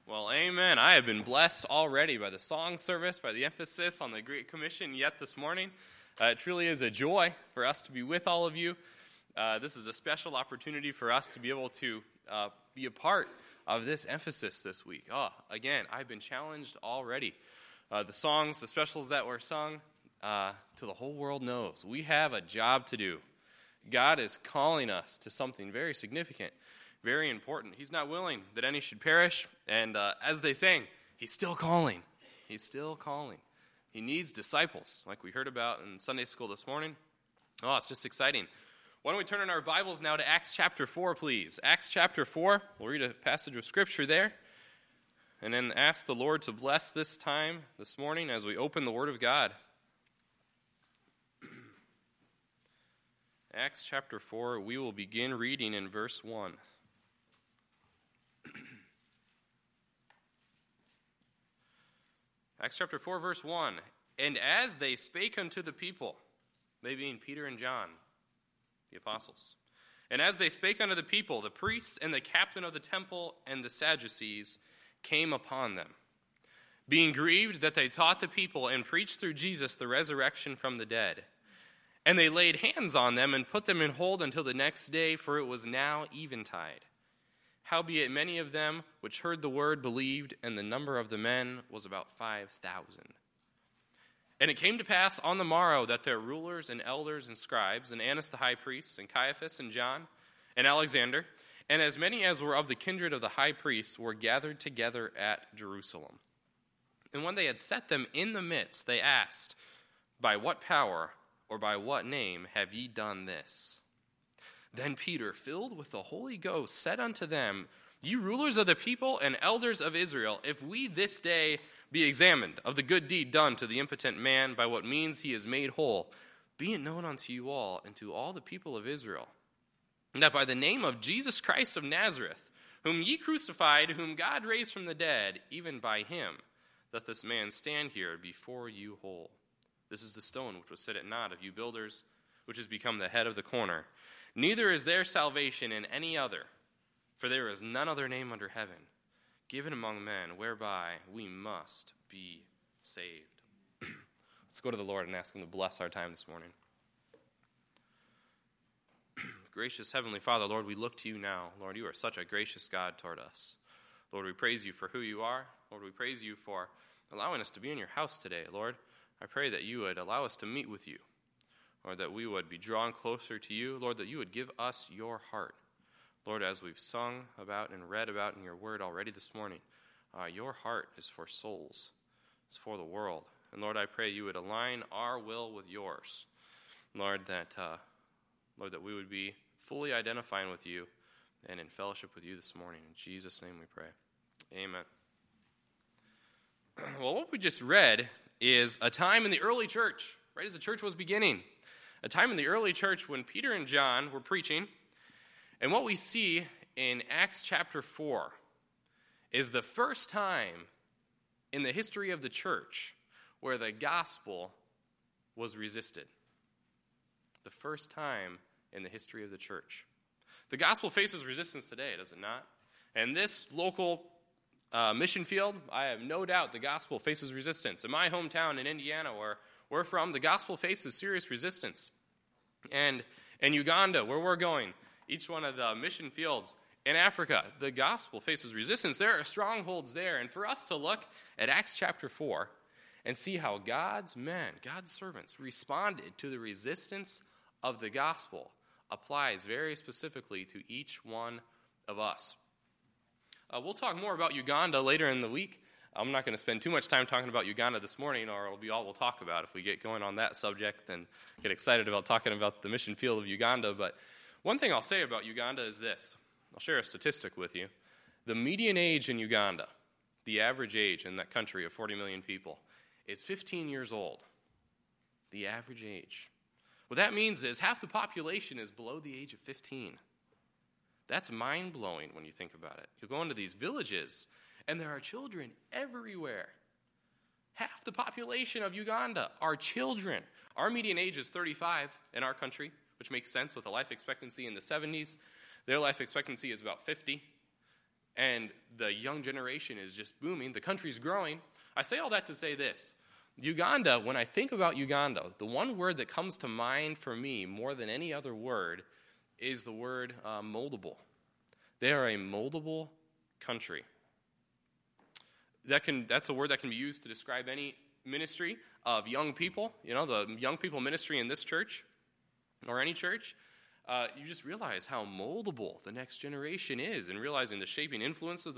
Well, amen. I have been blessed already by the song service, by the emphasis on the Great Commission yet this morning. It truly is a joy for us to be with all of you. This is a special opportunity for us to be able to be a part of this emphasis this week. Again, I've been challenged already. The songs, the specials that were sung, to the whole world knows. We have a job to do. God is calling us to something very significant, very important. He's not willing that any should perish, and as they sang, he's still calling. He's still calling. He needs disciples, like we heard about in Sunday school this morning. It's just exciting. Why don't we turn in our Bibles now to Acts chapter 4, please. Acts chapter 4, we'll read a passage of Scripture there, and then ask the Lord to bless this time this morning as we open the Word of God. Acts chapter 4, we will begin reading in verse 1. Acts chapter 4, verse 1. And as they spake unto the people, they being Peter and John, the apostles, and as they spake unto the people, the priests and the captain of the temple and the Sadducees came upon them, being grieved that they taught the people and preached through Jesus the resurrection from the dead. And they laid hands on them and put them in hold until the next day, for it was now eventide. Howbeit many of them which heard the word believed, and the number of the men was about 5,000. And it came to pass on the morrow that their rulers and elders and scribes, and Annas the high priest, and Caiaphas, and John, and Alexander, and as many as were of the kindred of the high priests, were gathered together at Jerusalem. And when they had set them in the midst, they asked, By what power or by what name have ye done this? Then Peter, filled with the Holy Ghost, said unto them, Ye rulers of the people and elders of Israel, if we this day be examined of the good deed done to the impotent man, by what means he is made whole, be it known unto you all and to all the people of Israel, and that by the name of Jesus Christ of Nazareth, whom ye crucified, whom God raised from the dead, even by him, doth this man stand here before you whole. This is the stone which was set at naught of you builders, which has become the head of the corner. Neither is there salvation in any other, for there is none other name under heaven given among men whereby we must be saved. Let's go to the Lord and ask him to bless our time this morning. Gracious Heavenly Father, Lord, we look to you now. Lord, you are such a gracious God toward us. Lord, we praise you for who you are. Lord, we praise you for allowing us to be in your house today. Lord, I pray that you would allow us to meet with you. Lord, that we would be drawn closer to you. Lord, that you would give us your heart. Lord, as we've sung about and read about in your word already this morning, your heart is for souls. It's for the world. And Lord, I pray you would align our will with yours. Lord, that we would be fully identifying with you and in fellowship with you this morning. In Jesus' name we pray. Amen. Well, what we just read is a time in the early church, right as the church was beginning. A time in the early church when Peter and John were preaching. And what we see in Acts chapter 4 is the first time in the history of the church where the gospel was resisted. The first time in the history of the church. The gospel faces resistance today, does it not? And this local mission field, I have no doubt the gospel faces resistance. In my hometown in Indiana, where we're from, the gospel faces serious resistance. And in Uganda, where we're going, each one of the mission fields in Africa, the gospel faces resistance. There are strongholds there. And for us to look at Acts chapter 4 and see how God's men, God's servants, responded to the resistance of the gospel applies very specifically to each one of us. We'll talk more about Uganda later in the week. I'm not going to spend too much time talking about Uganda this morning, or it'll be all we'll talk about if we get going on that subject and get excited about talking about the mission field of Uganda. But one thing I'll say about Uganda is this. I'll share a statistic with you. The median age in Uganda, the average age in that country of 40 million people, is 15 years old. The average age. What that means is half the population is below the age of 15. That's mind-blowing when you think about it. You go into these villages, and there are children everywhere. Half the population of Uganda are children. Our median age is 35 in our country, which makes sense with a life expectancy in the 70s. Their life expectancy is about 50. and the young generation is just booming. The country's growing. I say all that to say this. Uganda, when I think about Uganda, the one word that comes to mind for me more than any other word is the word moldable. They are a moldable country. That's a word that can be used to describe any ministry of young people, the young people ministry in this church or any church. You just realize how moldable the next generation is, and realizing the shaping influences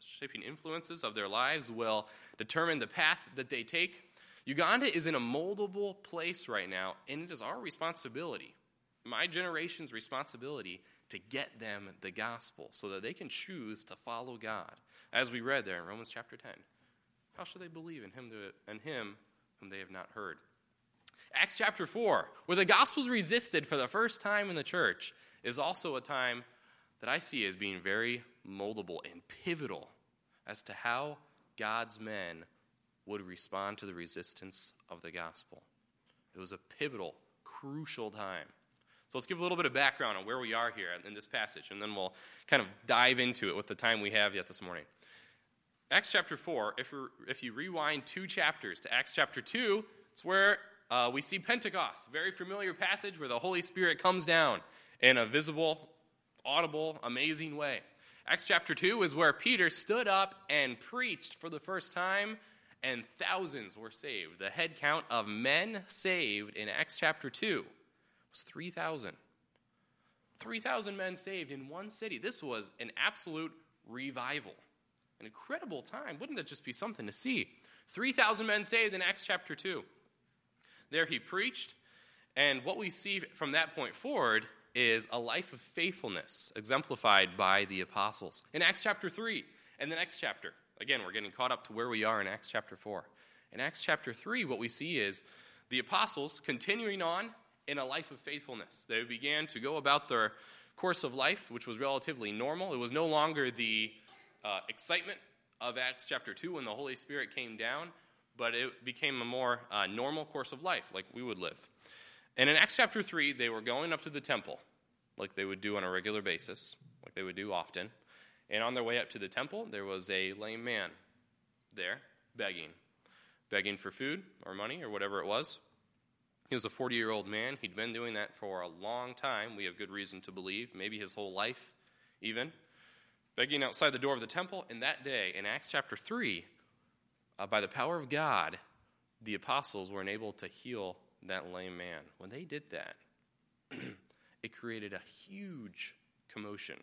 of their lives will determine the path that they take. Uganda is in a moldable place right now, and it is our responsibility, my generation's responsibility, to get them the gospel so that they can choose to follow God. As we read there in Romans chapter 10, how shall they believe in him whom they have not heard? Acts chapter 4, where the gospel's resisted for the first time in the church, is also a time that I see as being very moldable and pivotal as to how God's men would respond to the resistance of the gospel. It was a pivotal, crucial time. So let's give a little bit of background on where we are here in this passage, and then we'll kind of dive into it with the time we have yet this morning. Acts chapter 4, if you rewind 2 chapters to Acts chapter 2, it's where we see Pentecost, very familiar passage where the Holy Spirit comes down in a visible, audible, amazing way. Acts chapter 2 is where Peter stood up and preached for the first time, and thousands were saved. The head count of men saved in Acts chapter 2 was 3,000. 3,000 men saved in one city. This was an absolute revival. An incredible time. Wouldn't that just be something to see? 3,000 men saved in Acts chapter 2. There he preached, and what we see from that point forward is a life of faithfulness exemplified by the apostles. In Acts chapter 3 and the next chapter, again, we're getting caught up to where we are in Acts chapter 4. In Acts chapter 3, what we see is the apostles continuing on in a life of faithfulness. They began to go about their course of life, which was relatively normal. It was no longer the excitement of Acts chapter 2 when the Holy Spirit came down, but it became a more normal course of life, like we would live. And in Acts chapter 3, they were going up to the temple, like they would do on a regular basis, like they would do often. And on their way up to the temple, there was a lame man there begging for food or money or whatever it was. He was a 40-year-old man. He'd been doing that for a long time. We have good reason to believe, maybe his whole life even, begging outside the door of the temple. And that day, in Acts chapter 3, by the power of God, the apostles were enabled to heal that lame man. When they did that, it created a huge commotion.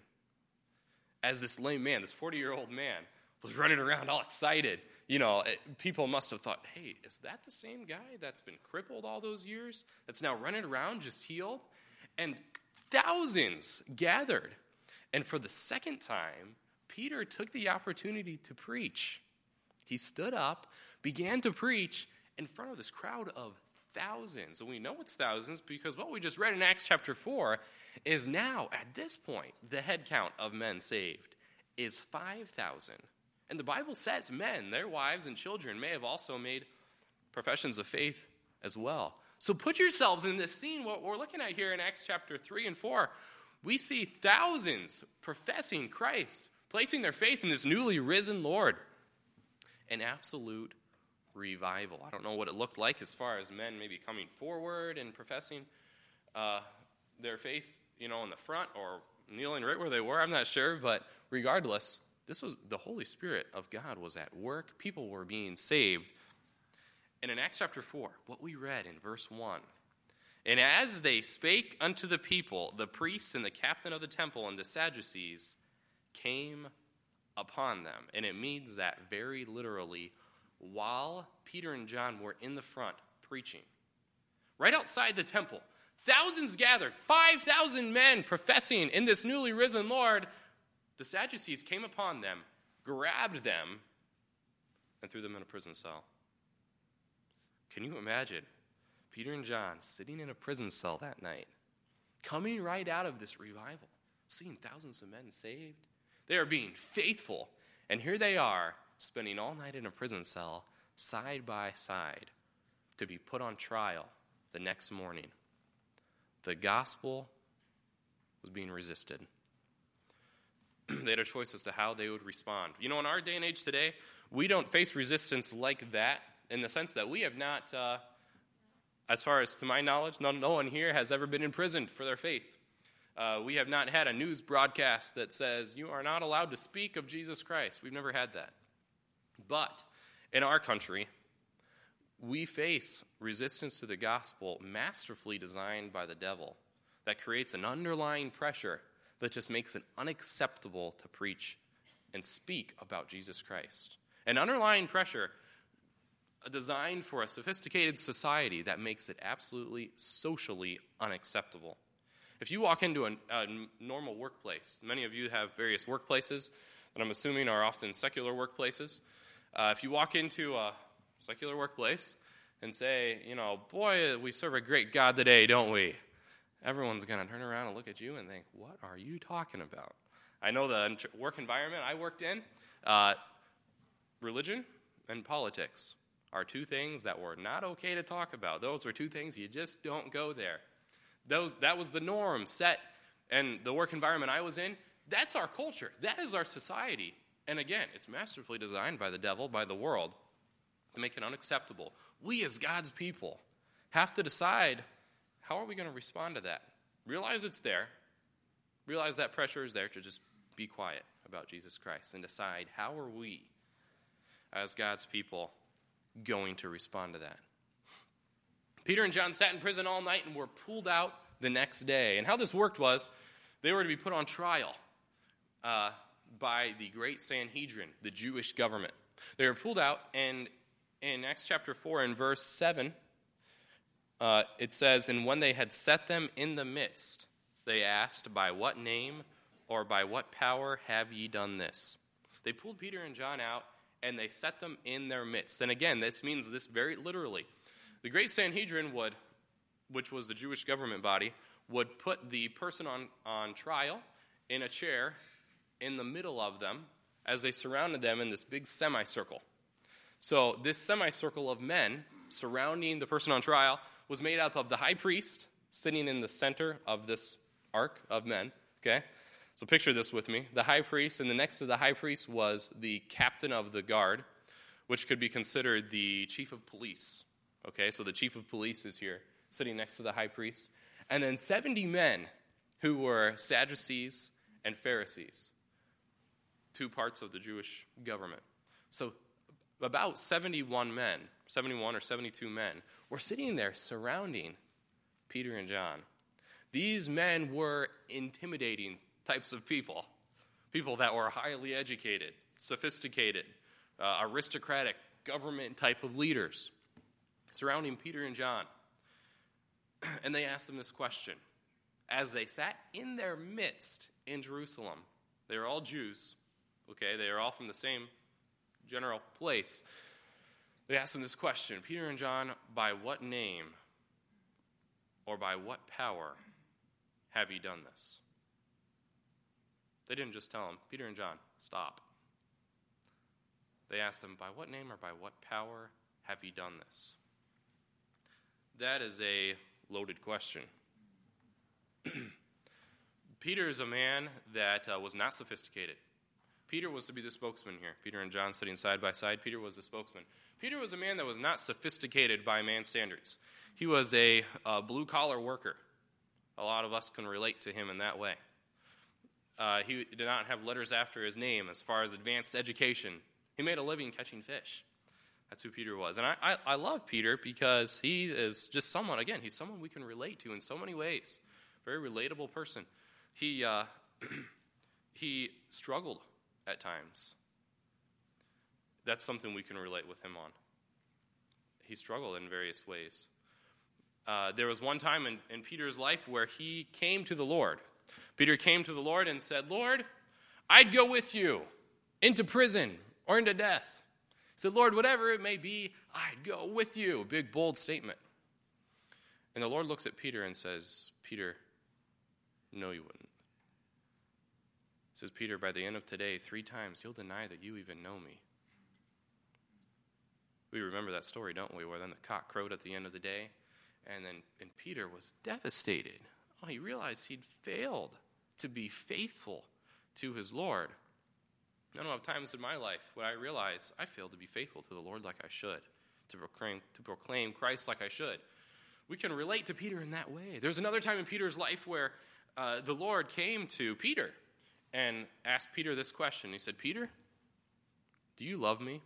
As this lame man, this 40-year-old man, was running around all excited, people must have thought, hey, is that the same guy that's been crippled all those years, that's now running around just healed? And thousands gathered. And for the second time, Peter took the opportunity to preach. He stood up, began to preach in front of this crowd of thousands. And we know it's thousands because what we just read in Acts chapter 4 is now, at this point, the head count of men saved is 5,000. And the Bible says men, their wives and children, may have also made professions of faith as well. So put yourselves in this scene, what we're looking at here in Acts chapter 3 and 4. We see thousands professing Christ, placing their faith in this newly risen Lord. An absolute revival. I don't know what it looked like as far as men maybe coming forward and professing their faith, in the front or kneeling right where they were. I'm not sure, but regardless, this was the Holy Spirit of God was at work. People were being saved. And in Acts chapter 4, what we read in verse 1, and as they spake unto the people, the priests and the captain of the temple and the Sadducees came upon them. And it means that very literally, while Peter and John were in the front preaching, right outside the temple, thousands gathered, 5,000 men professing in this newly risen Lord. The Sadducees came upon them, grabbed them, and threw them in a prison cell. Can you imagine Peter and John sitting in a prison cell that night, coming right out of this revival, seeing thousands of men saved? They are being faithful, and here they are spending all night in a prison cell, side by side, to be put on trial the next morning. The gospel was being resisted. They had a choice as to how they would respond. In our day and age today, we don't face resistance like that in the sense that we have not, as far as to my knowledge, no one here has ever been imprisoned for their faith. We have not had a news broadcast that says, you are not allowed to speak of Jesus Christ. We've never had that. But in our country, we face resistance to the gospel masterfully designed by the devil that creates an underlying pressure that just makes it unacceptable to preach and speak about Jesus Christ. An underlying pressure designed for a sophisticated society that makes it absolutely socially unacceptable. If you walk into a normal workplace, many of you have various workplaces that I'm assuming are often secular workplaces. If you walk into a secular workplace and say, boy, we serve a great God today, don't we? Everyone's going to turn around and look at you and think, what are you talking about? I know the work environment I worked in, religion and politics are two things that were not okay to talk about. Those were two things you just don't go there. That was the norm set, and the work environment I was in, that's our culture. That is our society. And again, it's masterfully designed by the devil, by the world, to make it unacceptable. We as God's people have to decide, how are we going to respond to that? Realize it's there. Realize that pressure is there to just be quiet about Jesus Christ and decide, how are we as God's people going to respond to that? Peter and John sat in prison all night and were pulled out the next day. And how this worked was they were to be put on trial by the great Sanhedrin, the Jewish government. They were pulled out, and in Acts chapter 4 and verse 7, it says, and when they had set them in the midst, they asked, by what name or by what power have ye done this? They pulled Peter and John out, and they set them in their midst. And again, this means this very literally. The great Sanhedrin would, which was the Jewish government body, would put the person on trial in a chair in the middle of them as they surrounded them in this big semicircle. So this semicircle of men surrounding the person on trial was made up of the high priest sitting in the center of this arc of men, okay? So picture this with me. The high priest, and the next to the high priest was the captain of the guard, which could be considered the chief of police, okay? So the chief of police is here, sitting next to the high priest. And then 70 men who were Sadducees and Pharisees, two parts of the Jewish government. So about 71 or 72 men were sitting there surrounding Peter and John. These men were intimidating types of people that were highly educated, sophisticated, aristocratic, government type of leaders surrounding Peter and John. And they asked them this question. As they sat in their midst in Jerusalem, they were all Jews, okay? They are all from the same general place. They asked them this question, Peter and John, by what name or by what power have ye done this? They didn't just tell them, Peter and John, stop. They asked them, by what name or by what power have ye done this? That is a loaded question. Peter is a man that was not sophisticated. Peter was to be the spokesman here. Peter and John sitting side by side. Peter was the spokesman. Peter was a man that was not sophisticated by man's standards. He was a blue-collar worker. A lot of us can relate to him in that way. He did not have letters after his name as far as advanced education. He made a living catching fish. That's who Peter was. And I love Peter because he is just someone, again, he's someone we can relate to in so many ways. Very relatable person. He struggled at times. That's something we can relate with him on. He struggled in various ways. There was one time in Peter's life where he came to the Lord. Peter came to the Lord and said, Lord, I'd go with you into prison or into death. He said, Lord, whatever it may be, I'd go with you. A big, bold statement. And the Lord looks at Peter and says, Peter, no, you wouldn't. He says, Peter, by the end of today, 3 times, you'll deny that you even know me. We remember that story, don't we, where then the cock crowed at the end of the day, and Peter was devastated. Oh, he realized he'd failed to be faithful to his Lord. I don't have times in my life when I realize I failed to be faithful to the Lord like I should, to proclaim Christ like I should. We can relate to Peter in that way. There's another time in Peter's life where the Lord came to Peter and asked Peter this question. He said, "Peter, do you love me?"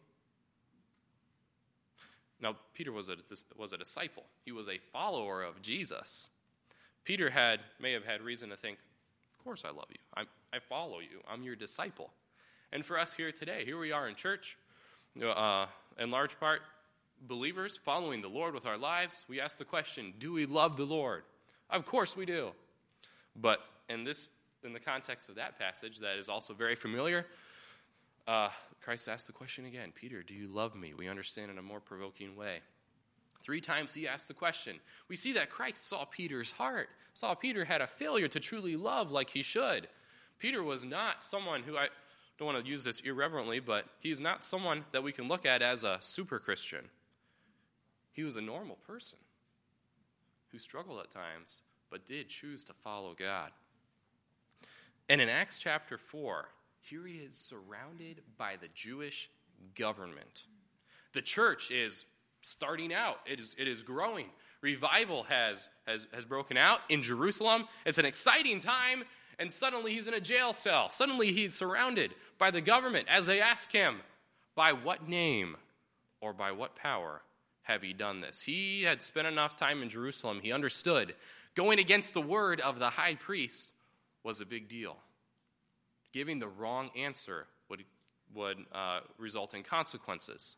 Now, Peter was a disciple. He was a follower of Jesus. Peter may have had reason to think, "Of course I love you. I follow you. I'm your disciple." And for us here today, here we are in church, in large part, believers following the Lord with our lives. We ask the question, do we love the Lord? Of course we do. But in the context of that passage that is also very familiar, Christ asked the question again, "Peter, do you love me?" We understand in a more provoking way. 3 times he asked the question. We see that Christ saw Peter's heart, saw Peter had a failure to truly love like he should. Peter was not someone who, I don't want to use this irreverently, but he's not someone that we can look at as a super Christian. He was a normal person who struggled at times, but did choose to follow God. And in Acts chapter 4, here he is surrounded by the Jewish government. The church is starting out. It is growing. Revival has broken out in Jerusalem. It's an exciting time, and suddenly he's in a jail cell. Suddenly he's surrounded by the government as they ask him, "By what name or by what power have you done this?" He had spent enough time in Jerusalem. He understood going against the word of the high priest was a big deal. Giving the wrong answer would result in consequences.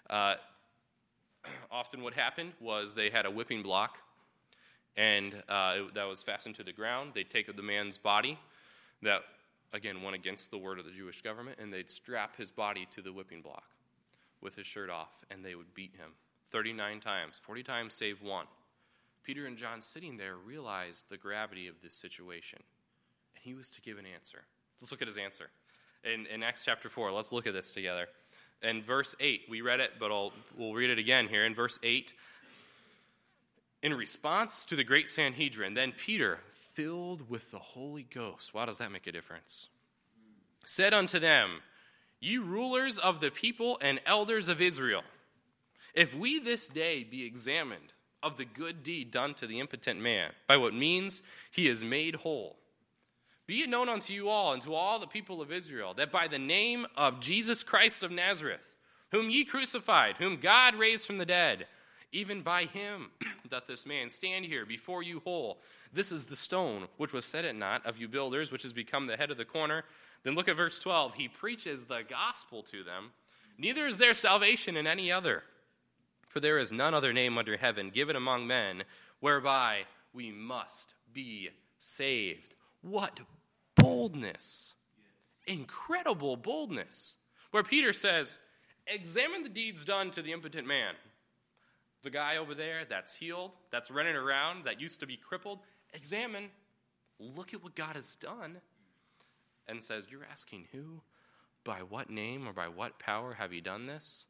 Often what happened was they had a whipping block, and that was fastened to the ground. They'd take the man's body that, again, went against the word of the Jewish government, and they'd strap his body to the whipping block with his shirt off, and they would beat him 39 times, 40 times save one. Peter and John sitting there realized the gravity of this situation, and he was to give an answer. Let's look at his answer. In Acts chapter 4, let's look at this together. In verse 8, we read it, but we'll read it again here. In verse 8, in response to the great Sanhedrin, then Peter, filled with the Holy Ghost, why does that make a difference? Said unto them, "You rulers of the people and elders of Israel, if we this day be examined of the good deed done to the impotent man, by what means he is made whole, be it known unto you all and to all the people of Israel, that by the name of Jesus Christ of Nazareth, whom ye crucified, whom God raised from the dead, even by him doth this man stand here before you whole. This is the stone which was set at naught of you builders, which has become the head of the corner." Then look at verse 12. He preaches the gospel to them. "Neither is there salvation in any other, for there is none other name under heaven given among men whereby we must be saved." What boldness. Incredible boldness. Where Peter says, examine the deeds done to the impotent man. The guy over there that's healed, that's running around, that used to be crippled. Examine. Look at what God has done. And says, you're asking who? By what name or by what power have you done this?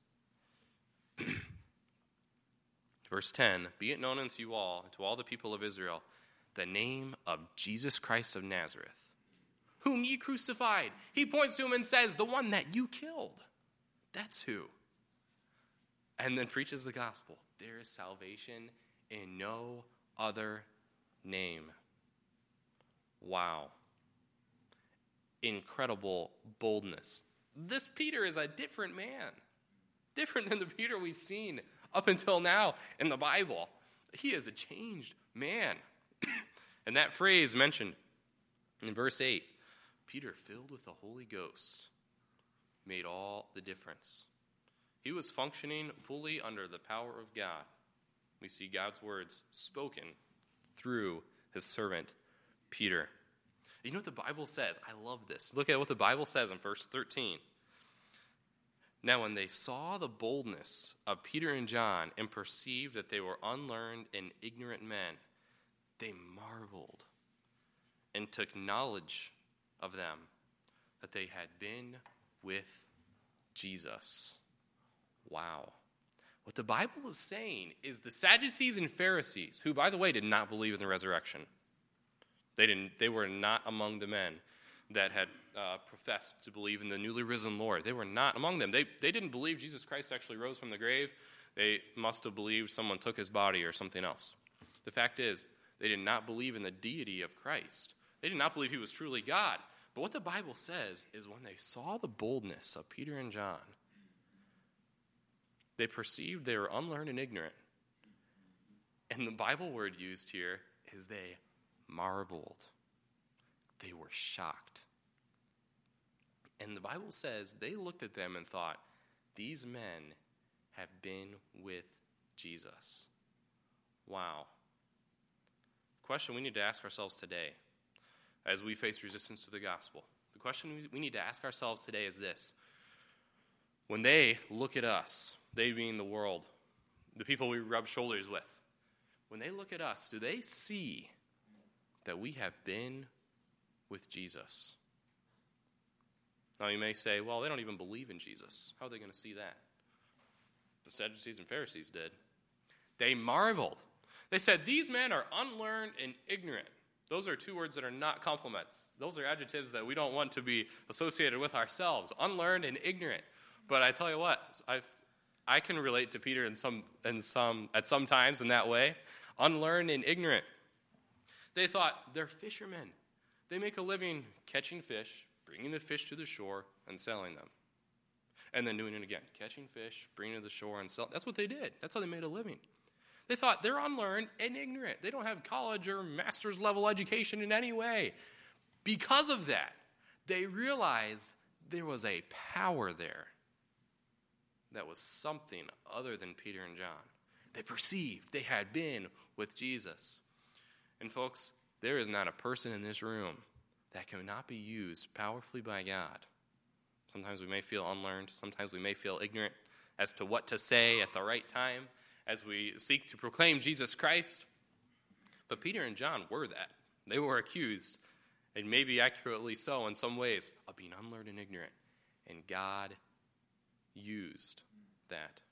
Verse 10, be it known unto you all, and to all the people of Israel, the name of Jesus Christ of Nazareth, whom ye crucified. He points to him and says, the one that you killed. That's who. And then preaches the gospel. There is salvation in no other name. Wow. Incredible boldness. This Peter is a different man. Different than the Peter we've seen up until now in the Bible. He is a changed man. And that phrase mentioned in verse 8, Peter, filled with the Holy Ghost, made all the difference. He was functioning fully under the power of God. We see God's words spoken through his servant, Peter. You know what the Bible says? I love this. Look at what the Bible says in verse 13. Now, when they saw the boldness of Peter and John and perceived that they were unlearned and ignorant men, they marveled and took knowledge of them that they had been with Jesus. Wow. What the Bible is saying is the Sadducees and Pharisees, who, by the way, did not believe in the resurrection. They were not among the men that had professed to believe in the newly risen Lord. They were not among them. They didn't believe Jesus Christ actually rose from the grave. They must have believed someone took his body or something else. The fact is, they did not believe in the deity of Christ. They did not believe he was truly God. But what the Bible says is when they saw the boldness of Peter and John, they perceived they were unlearned and ignorant. And the Bible word used here is they marveled. They were shocked. And the Bible says they looked at them and thought, these men have been with Jesus. Wow. Question we need to ask ourselves today as we face resistance to the gospel. The question we need to ask ourselves today is this. When they look at us, they being the world, the people we rub shoulders with, when they look at us, do they see that we have been with Jesus? Now you may say, well, they don't even believe in Jesus. How are they going to see that? The Sadducees and Pharisees did. They marveled. They said, these men are unlearned and ignorant. Those are two words that are not compliments. Those are adjectives that we don't want to be associated with ourselves. Unlearned and ignorant. But I tell you what, I can relate to Peter at some times in that way. Unlearned and ignorant. They thought they're fishermen. They make a living catching fish, bringing the fish to the shore, and selling them. And then doing it again. Catching fish, bringing it to the shore, and selling. That's what they did. That's how they made a living. They thought they're unlearned and ignorant. They don't have college or master's level education in any way. Because of that, they realized there was a power there that was something other than Peter and John. They perceived they had been with Jesus. And folks, there is not a person in this room that cannot be used powerfully by God. Sometimes we may feel unlearned. Sometimes we may feel ignorant as to what to say at the right time as we seek to proclaim Jesus Christ. But Peter and John were that. They were accused, and maybe accurately so in some ways, of being unlearned and ignorant. And God used that.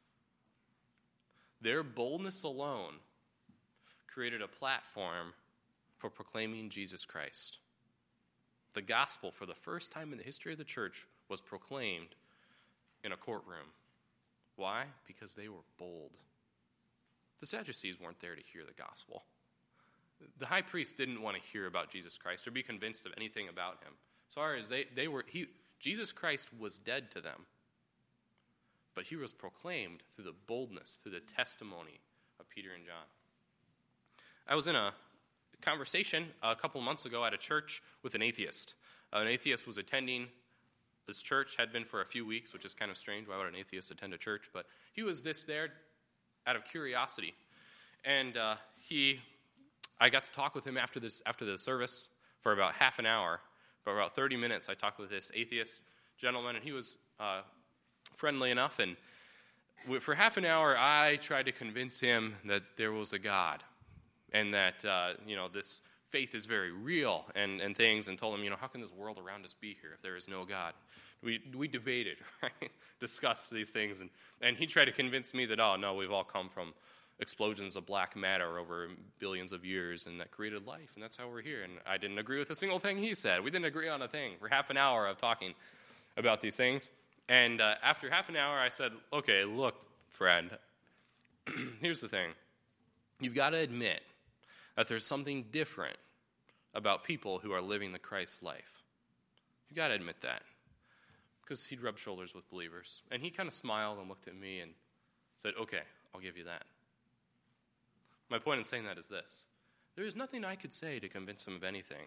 Their boldness alone created a platform for proclaiming Jesus Christ. The gospel, for the first time in the history of the church, was proclaimed in a courtroom. Why? Because they were bold. The Sadducees weren't there to hear the gospel. The high priest didn't want to hear about Jesus Christ or be convinced of anything about him. As far as Jesus Christ was dead to them. But he was proclaimed through the boldness, through the testimony of Peter and John. I was in a conversation a couple months ago at a church with an atheist. An atheist was attending this church, had been for a few weeks, which is kind of strange. Why would an atheist attend a church? But he was there out of curiosity. And I got to talk with him after the service for about half an hour. For about 30 minutes, I talked with this atheist gentleman, and he was friendly enough. And for half an hour, I tried to convince him that there was a God and that this faith is very real and things, and told him, how can this world around us be here if there is no God? We debated, right? Discussed these things, and he tried to convince me that, oh, no, we've all come from explosions of black matter over billions of years, and that created life, and that's how we're here. And I didn't agree with a single thing he said. We didn't agree on a thing for half an hour of talking about these things. And after half an hour, I said, okay, look, friend, here's the thing. You've got to admit that there's something different about people who are living the Christ life. You've got to admit that. Because he'd rub shoulders with believers. And he kind of smiled and looked at me and said, okay, I'll give you that. My point in saying that is this. There is nothing I could say to convince him of anything.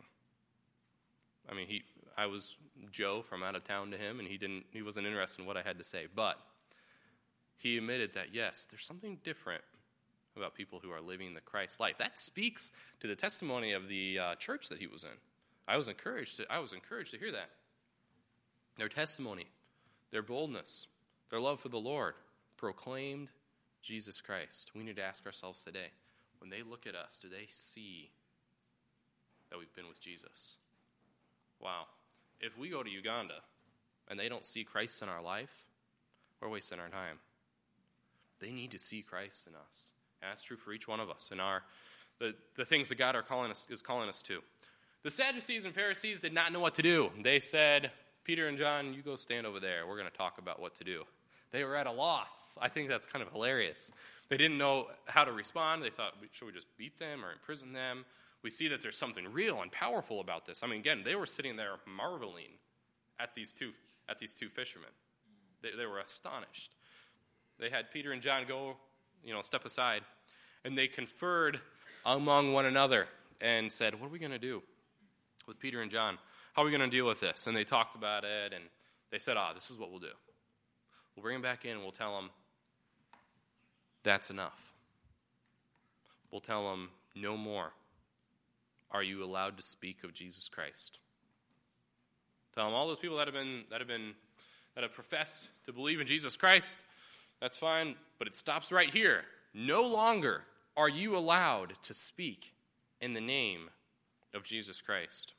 I mean, I was Joe from out of town to him, and he wasn't interested in what I had to say. But he admitted that, yes, there's something different about people who are living the Christ life. That speaks to the testimony of the church that he was in. I was encouraged to hear that. Their testimony, their boldness, their love for the Lord proclaimed Jesus Christ. We need to ask ourselves today, when they look at us, do they see that we've been with Jesus? Wow. If we go to Uganda and they don't see Christ in our life, we're wasting our time. They need to see Christ in us. And that's true for each one of us. And the things that God is calling us to. The Sadducees and Pharisees did not know what to do. They said, Peter and John, you go stand over there. We're going to talk about what to do. They were at a loss. I think that's kind of hilarious. They didn't know how to respond. They thought, should we just beat them or imprison them? We see that there's something real and powerful about this. I mean, again, they were sitting there marveling at these two fishermen. They were astonished. They had Peter and John go, step aside, and they conferred among one another and said, what are we going to do with Peter and John? How are we going to deal with this? And they talked about it, and they said, this is what we'll do. We'll bring them back in, and we'll tell them, that's enough. We'll tell them, no more are you allowed to speak of Jesus Christ. Tell them all those people that have professed to believe in Jesus Christ, that's fine, but it stops right here. No longer are you allowed to speak in the name of Jesus Christ.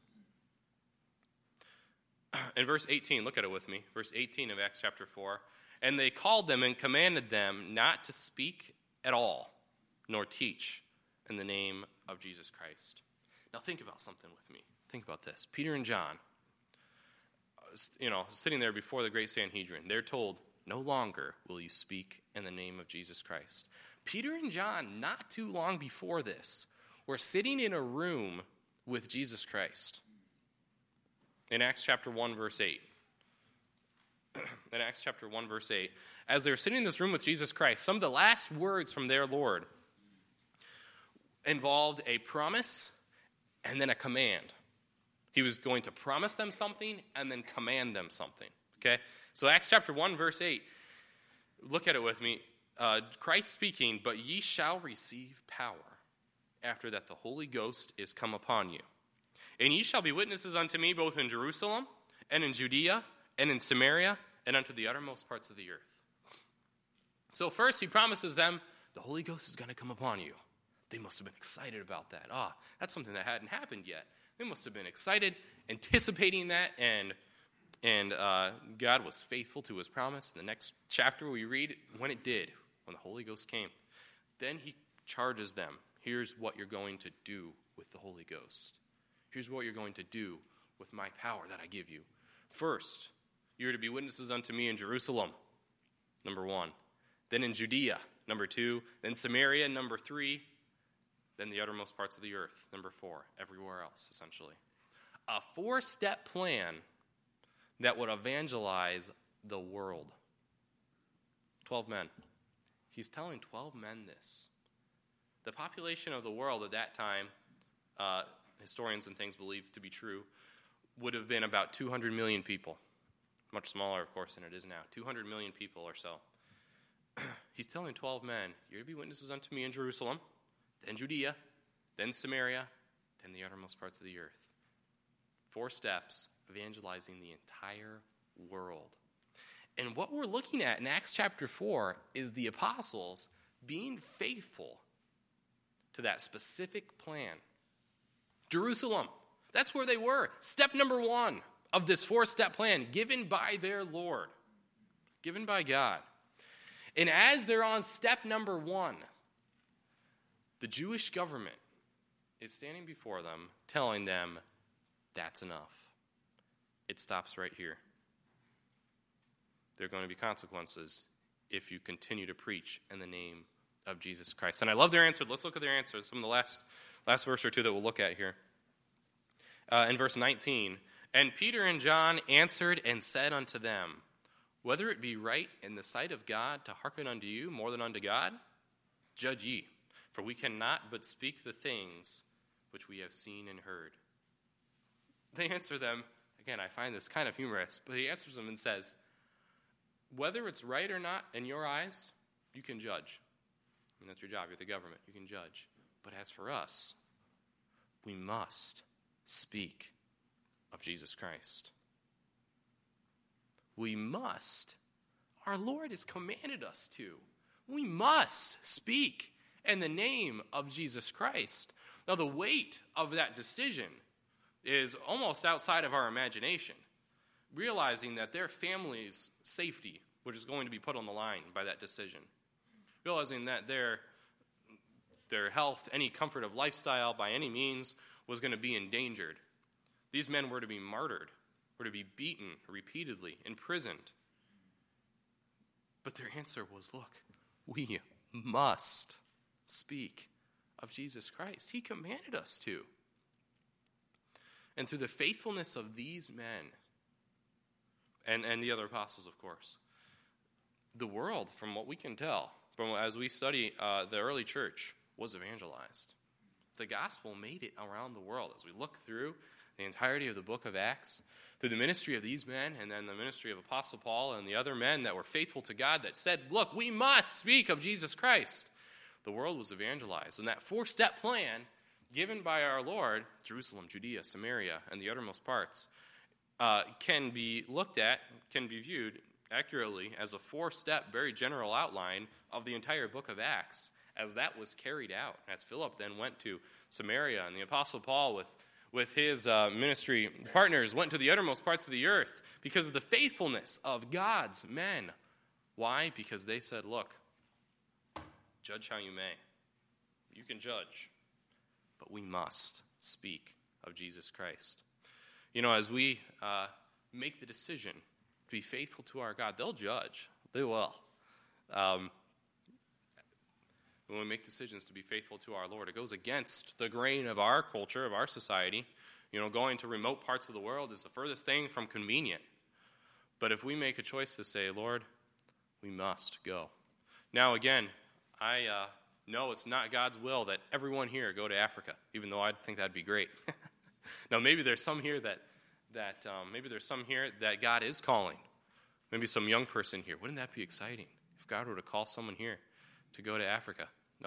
In verse 18, look at it with me. Verse 18 of Acts chapter 4. And they called them and commanded them not to speak at all, nor teach in the name of Jesus Christ. Now think about something with me. Think about this. Peter and John, sitting there before the great Sanhedrin, they're told, no longer will you speak in the name of Jesus Christ. Peter and John, not too long before this, were sitting in a room with Jesus Christ. In Acts chapter 1, verse 8. In Acts chapter 1, verse 8. As they're sitting in this room with Jesus Christ, some of the last words from their Lord involved a promise and then a command. He was going to promise them something and then command them something. Okay? So Acts chapter 1, verse 8. Look at it with me. Christ speaking, but ye shall receive power after that the Holy Ghost is come upon you. And ye shall be witnesses unto me both in Jerusalem and in Judea and in Samaria and unto the uttermost parts of the earth. So first he promises them, the Holy Ghost is going to come upon you. They must have been excited about that. That's something that hadn't happened yet. They must have been excited, anticipating that, and God was faithful to his promise. In the next chapter we read when it did, when the Holy Ghost came. Then he charges them, here's what you're going to do with the Holy Ghost. Here's what you're going to do with my power that I give you. First, you're to be witnesses unto me in Jerusalem, number 1. Then in Judea, number 2. Then Samaria, number 3. Then the uttermost parts of the earth, number 4. Everywhere else, essentially. A 4-step plan that would evangelize the world. 12 men. He's telling 12 men this. The population of the world at that time, historians and things believe to be true, would have been about 200 million people. Much smaller, of course, than it is now. 200 million people or so. He's telling 12 men, you're to be witnesses unto me in Jerusalem, then Judea, then Samaria, then the uttermost parts of the earth. 4 steps, evangelizing the entire world. And what we're looking at in Acts chapter 4 is the apostles being faithful to that specific plan. Jerusalem, that's where they were. Step number 1 of this 4-step plan given by their Lord, given by God. And as they're on step number 1, the Jewish government is standing before them, telling them, that's enough. It stops right here. There are going to be consequences if you continue to preach in the name of Jesus Christ. And I love their answer. Let's look at their answer. Some of the last verse or two that we'll look at here. In verse 19, and Peter and John answered and said unto them, whether it be right in the sight of God to hearken unto you more than unto God, judge ye. For we cannot but speak the things which we have seen and heard. They answer them, again, I find this kind of humorous, but he answers them and says, whether it's right or not in your eyes, you can judge. I mean, that's your job. You're the government. You can judge. But as for us, we must speak of Jesus Christ. We must. Our Lord has commanded us to. We must speak in the name of Jesus Christ. Now, the weight of that decision is almost outside of our imagination, realizing that their family's safety, which is going to be put on the line by that decision, realizing that their health, any comfort of lifestyle by any means was going to be endangered These men were to be martyred, were to be beaten repeatedly, imprisoned. But their answer was, look, we must speak of Jesus Christ. He commanded us to. And through the faithfulness of these men, and the other apostles, of course, the world, from what we can tell, as we study the early church, was evangelized. The gospel made it around the world. As we look through the entirety of the book of Acts, through the ministry of these men, and then the ministry of Apostle Paul and the other men that were faithful to God that said, look, we must speak of Jesus Christ, the world was evangelized. And that four-step plan given by our Lord, Jerusalem, Judea, Samaria, and the uttermost parts, can be looked at, can be viewed accurately as a four-step, very general outline of the entire book of Acts, as that was carried out. As Philip then went to Samaria, and the Apostle Paul with his ministry partners went to the uttermost parts of the earth because of the faithfulness of God's men. Why? Because they said, look, judge how you may. You can judge, but we must speak of Jesus Christ. You know, as we make the decision to be faithful to our God, they'll judge. They will. When we make decisions to be faithful to our Lord, it goes against the grain of our culture, of our society. You know, going to remote parts of the world is the furthest thing from convenient. But if we make a choice to say, Lord, we must go. Now, again, I know it's not God's will that everyone here go to Africa, even though I think that'd be great. Now, maybe there's some here that God is calling. Maybe some young person here. Wouldn't that be exciting if God were to call someone here to go to Africa?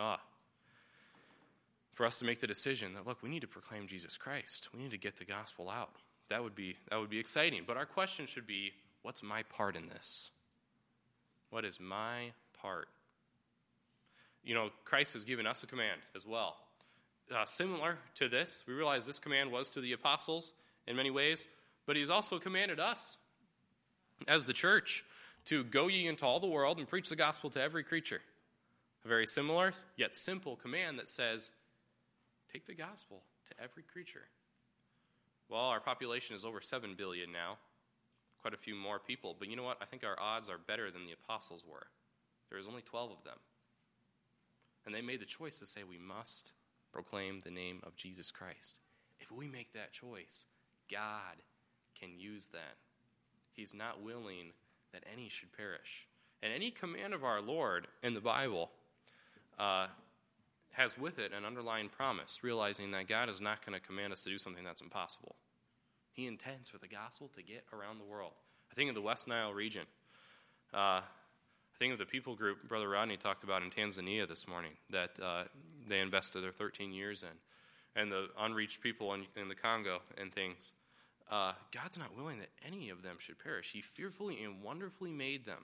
For us to make the decision that, look, we need to proclaim Jesus Christ. We need to get the gospel out. That would be exciting. But our question should be, what's my part in this? What is my part? You know, Christ has given us a command as well. Similar to this, we realize this command was to the apostles in many ways, but he's also commanded us as the church to go ye into all the world and preach the gospel to every creature. A very similar yet simple command that says, take the gospel to every creature. Well, our population is over 7 billion now, quite a few more people, but you know what? I think our odds are better than the apostles were. There was only 12 of them. And they made the choice to say, we must proclaim the name of Jesus Christ. If we make that choice, God can use that. He's not willing that any should perish. And any command of our Lord in the Bible has with it an underlying promise, realizing that God is not going to command us to do something that's impossible. He intends for the gospel to get around the world. I think of the West Nile region. I think of the people group Brother Rodney talked about in Tanzania this morning that they invested their 13 years in, and the unreached people in the Congo and things. God's not willing that any of them should perish. He fearfully and wonderfully made them.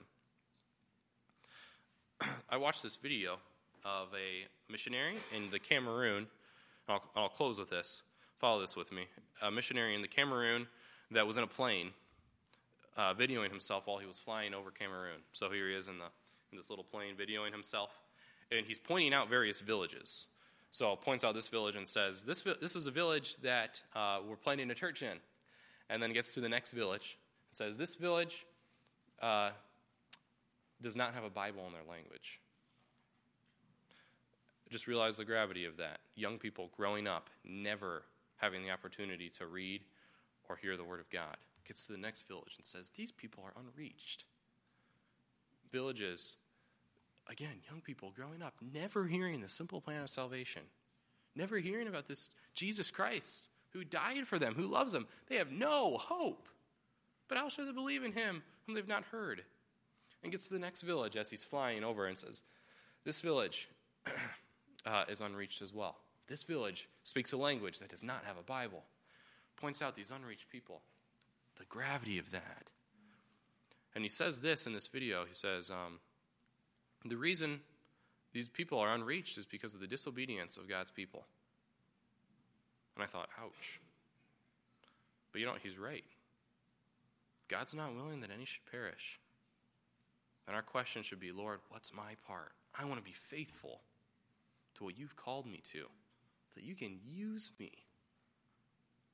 I watched this video of a missionary in the Cameroon. I'll close with this. Follow this with me. A missionary in the Cameroon that was in a plane videoing himself while he was flying over Cameroon. So here he is in this little plane videoing himself. And he's pointing out various villages. So points out this village and says, this is a village that we're planting a church in. And then gets to the next village and says, this village does not have a Bible in their language. Just realize the gravity of that. Young people growing up, never having the opportunity to read or hear the word of God. Gets to the next village and says, these people are unreached. Villages, again, young people growing up, never hearing the simple plan of salvation. Never hearing about this Jesus Christ who died for them, who loves them. They have no hope. But how shall they believe in him whom they've not heard? And gets to the next village as he's flying over and says, this village is unreached as well. This village speaks a language that does not have a Bible. Points out these unreached people. The gravity of that. And he says this in this video. He says, the reason these people are unreached is because of the disobedience of God's people. And I thought, ouch. But you know what? He's right. God's not willing that any should perish. And our question should be, Lord, what's my part? I want to be faithful to what you've called me to, that you can use me.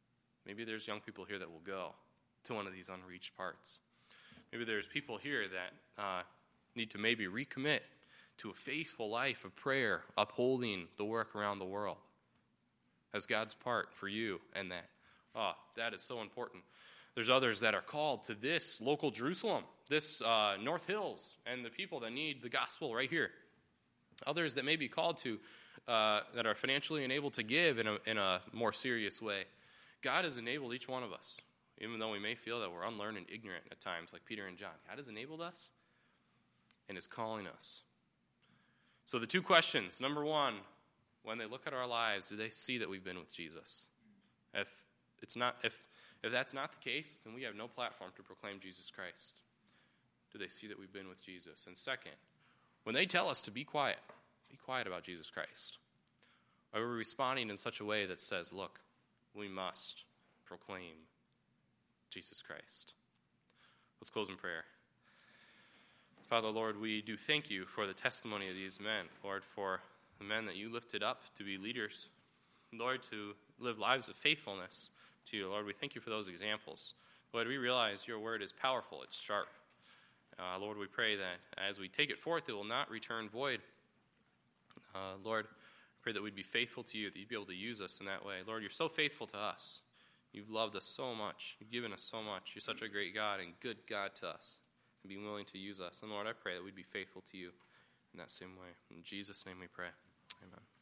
Maybe there's young people here that will go to one of these unreached parts. Maybe there's people here that need to maybe recommit to a faithful life of prayer, upholding the work around the world as God's part for you, and that is so important. There's others that are called to this local Jerusalem, this North Hills, and the people that need the gospel right here. Others that may be called to that are financially enabled to give in a more serious way. God has enabled each one of us, even though we may feel that we're unlearned and ignorant at times, like Peter and John. God has enabled us and is calling us. So the two questions. Number one, when they look at our lives, do they see that we've been with Jesus? If that's not the case, then we have no platform to proclaim Jesus Christ. Do they see that we've been with Jesus? And second, when they tell us to be quiet about Jesus Christ, are we responding in such a way that says, look, we must proclaim Jesus Christ? Let's close in prayer. Father, Lord, we do thank you for the testimony of these men, Lord, for the men that you lifted up to be leaders, Lord, to live lives of faithfulness to you. Lord, we thank you for those examples. Lord, we realize your word is powerful, it's sharp. Lord, we pray that as we take it forth, it will not return void. Lord, I pray that we'd be faithful to you, that you'd be able to use us in that way. Lord, you're so faithful to us. You've loved us so much. You've given us so much. You're such a great God and good God to us, and being willing to use us. And Lord, I pray that we'd be faithful to you in that same way. In Jesus' name we pray. Amen.